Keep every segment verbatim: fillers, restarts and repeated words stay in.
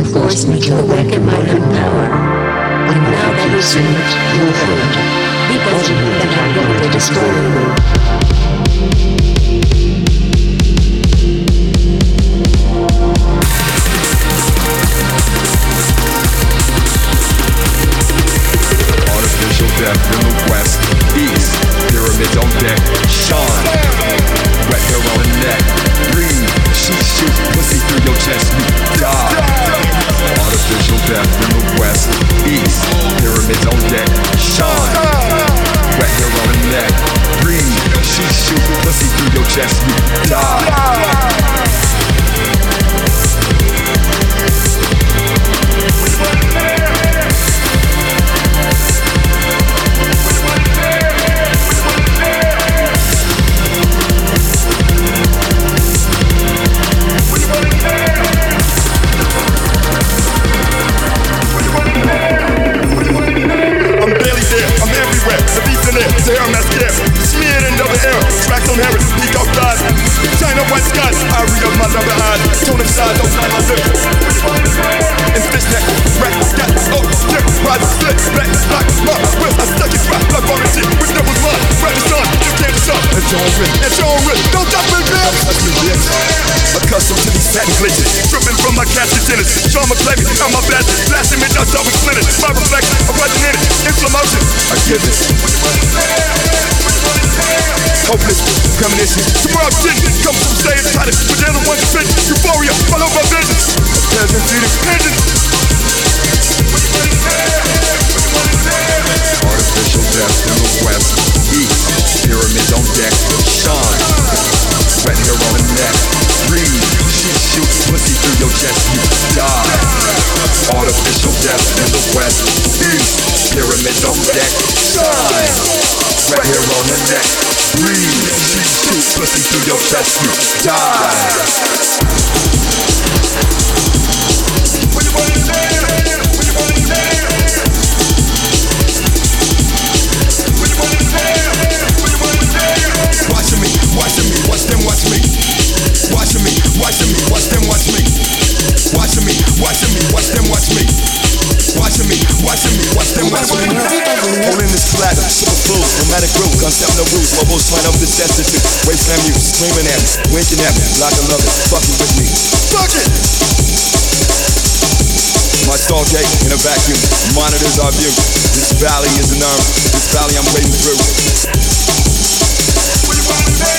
forced me to awaken my own power. And now that you've seen it, you'll hurt. Because you that I'm going to destroy you. Death in the west, east, pyramids on deck, shine, wet hair on the neck, breathe, she shoot, pussy through your chest, you die. Artificial death in the west, east, pyramids on deck, shine, wet hair on the neck, breathe, she shoot, pussy through your chest, you die. Say I'm not scared. Smeared in double air. Tracks on Harris. Peak outside. China white skies. I read up my double eyes. Tone inside. Don't find my lips. And fishnet. Rack. Got. Oh. Dip. Ride. Split. Black. Black. Mark. Whip. I stuck it. Black. Black on the tip. With double blood. Red is on. You can't stop. It's your own wrist. It's your own wrist. Don't touch me, bitch. Don't touch me, bitch. Accustomed to these satin glitches. Dripping from my casket tennis. Sean McClay. I'm my bad. Blasting me. Dust out with splinters. My reflection. I'm writing in it. Inflammation. I give it. Hopeless, premonition. Tomorrow didn't come from saying try to, but they're the ones who fit. Euphoria, follow my visions. Peasant feeding pigeons. Artificial death in the west, east, pyramids on deck, shine. Red hair on the neck, breathe. She shoots pussy through your chest, you die. Artificial death in the west, east, pyramids on deck, shine. Red hair on the neck, breathe. She shoots pussy through your chest, you die. When you want it there, when you want it there. When you want it there, when you want it there. Watching me, watching me, watch them watch me. Watching me, watching me, watch them watch me. Watching me, watching me, watch them watch me. Watching me, watching me, watch them watch me. Holding this platter, super full, nomadic group, concept no rules, mobiles find up this destitute. Wasteland muse, screaming at me, winking at me, like I love it, fucking with me. Fuck it! My stargate in a vacuum, monitors our view. This valley is an arm, this valley I'm wading through. What you want to say?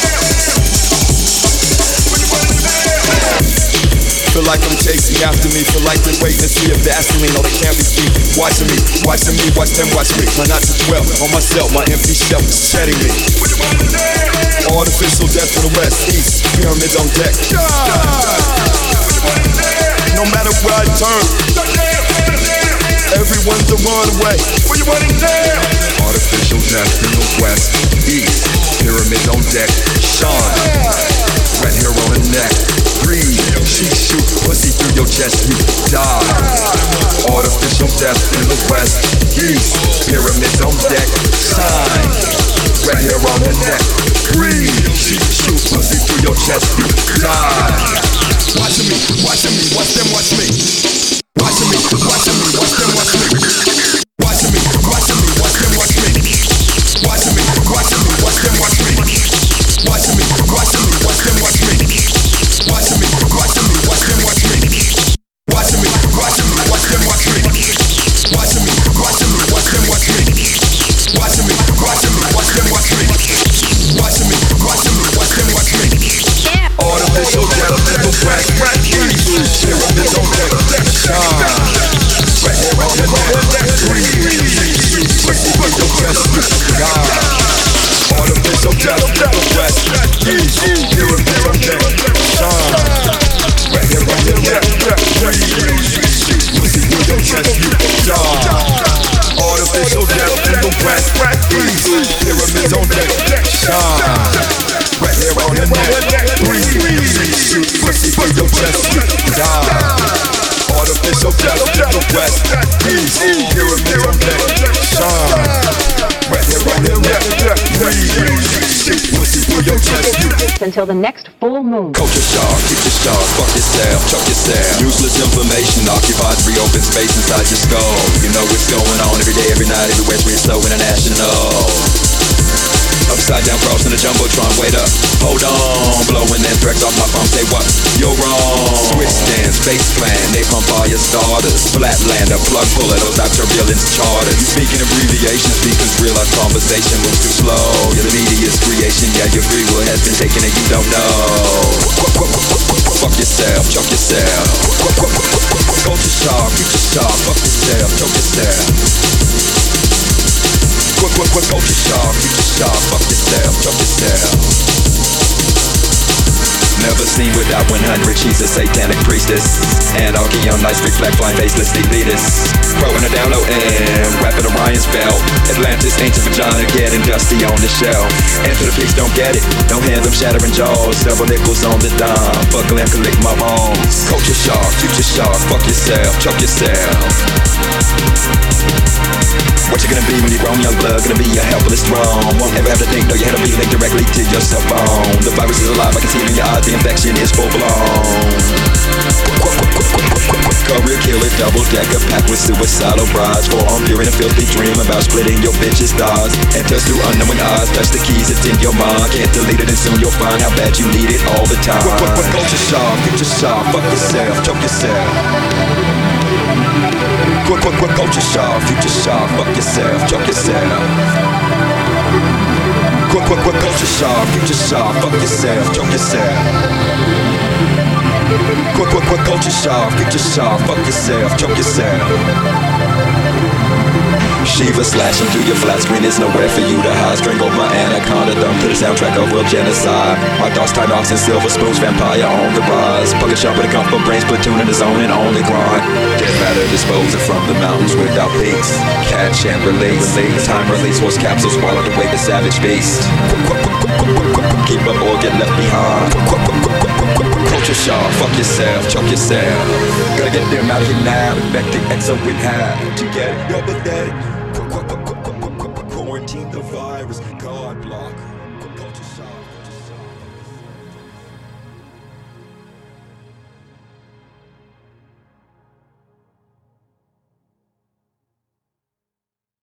Feel like I'm chasing after me. Feel like they're waiting to see a Vaseline. No, they can't be seen. Watching me, watching me, watch them watch me. Try not to dwell on myself. My empty shell is shedding me. Artificial death in the west, east, pyramids on deck. No matter where I turn, everyone's a runaway. Where you running there? Artificial death in the west, east, pyramids on deck. Shine, red hair on the neck. Breathe, she shoot pussy through your chest, you die. Artificial death in the west, east, pyramids on deck, shine. Red hair on the neck, breathe, she shoot pussy through your chest, you die. Watching me, watching me, watch them watch me. Watching me, watching me, watch them watch me. Watching me, watching me, watch them watch me. Watching me, watching me, watch them watch me. Watching me, watching me, watch them watch me. Watching me, watching me, watch them watch me. Watching me, watching me, watch them watch me. Watching me, watching me, watch them watch me. Watching me, watching me, watch them watch me. Watching me, watching me, watch them watch me. Artificial death in the west, east, pyramids on deck, shine. Red hair on the neck, breathe, pussy through your chest, God. Artificial death in the west, east, pyramids on deck, shine. Red hair on the neck, breathe, pussy through your chest, God. Artificial death in the west, east, pyramids on deck, shine. Red hair on the neck, breathe, pussy through your chest, die. Artificial death in the west, east, pyramids on deck, shine. Red hair on the neck, breathe, pussy through your chest. Until the next full moon. Culture Culture shock, future shock, fuck yourself, choke yourself. Useless information occupies free open space inside your skull. You know what's going on every day, every night, everywhere, it's so international. Upside down cross in the jumbotron, wait up, hold on. Blowing anthrax off my phone, say what? You're wrong. Switch stands, face plan, they pump fire starters. Flatlander, plug full of those out turbulence charters. You speaking abbreviations because real life conversation moves too slow. You're the media's creation, yeah, your free will has been taken and you don't know. Fuck yourself, choke yourself. Culture shock, future shock, fuck yourself, choke yourself. Quick, quick, quick, culture shock, future shock, fuck yourself, choke yourself. Never seen without one hundred, she's a satanic priestess. Anarchy on night street, black flying faceless elitists. Throwing her down low and wrapping Orion's belt. Atlantis, ancient vagina, getting dusty on the shelf. Enter the pigs, don't get it, don't hear them shattering jaws. Double nickels on the dime, fuck lamb, can lick my bones. Culture shock, future shock, fuck yourself, choke yourself. What you gonna be when you're grown, young blood? Gonna be a helpless drone. Won't ever have to think, though you had to be linked directly to your cell phone. The virus is alive, I can see it in your eyes, the infection is full blown. Career killer, double decker, packed with suicidal brides. Forearm pure in a filthy dream about splitting your bitch's thighs. Enters through unknowing eyes, touch the keys, it's in your mind. Can't delete it and soon you'll find how bad you need it all the time. Culture shock, future shock, fuck yourself, choke yourself. Quick, quick, quick, culture shock, future shock, fuck yourself, choke yourself. Quick, quick, quick, culture shock, future shock, fuck yourself, choke yourself. Quick, quick, quick, culture shock, future shock, fuck yourself, choke yourself. Shiva slashing through your flat screen, there's nowhere for you to hide. Strangle my anaconda, thumb to the soundtrack of world genocide. My thoughts tied ox and silver spoons, vampire on the rise. Pocket sharp with a comfort brains, platoon in the zone and on the grind. Dead matter disposing from the mountains without peaks. Catch and release, time release, force capsules swallowed away the savage beast. Keep up or get left behind. Culture shock, fuck yourself, choke yourself. Gotta get them out of here now, infecting exo with high. You get it, you're pathetic. Quarantine the virus, God block.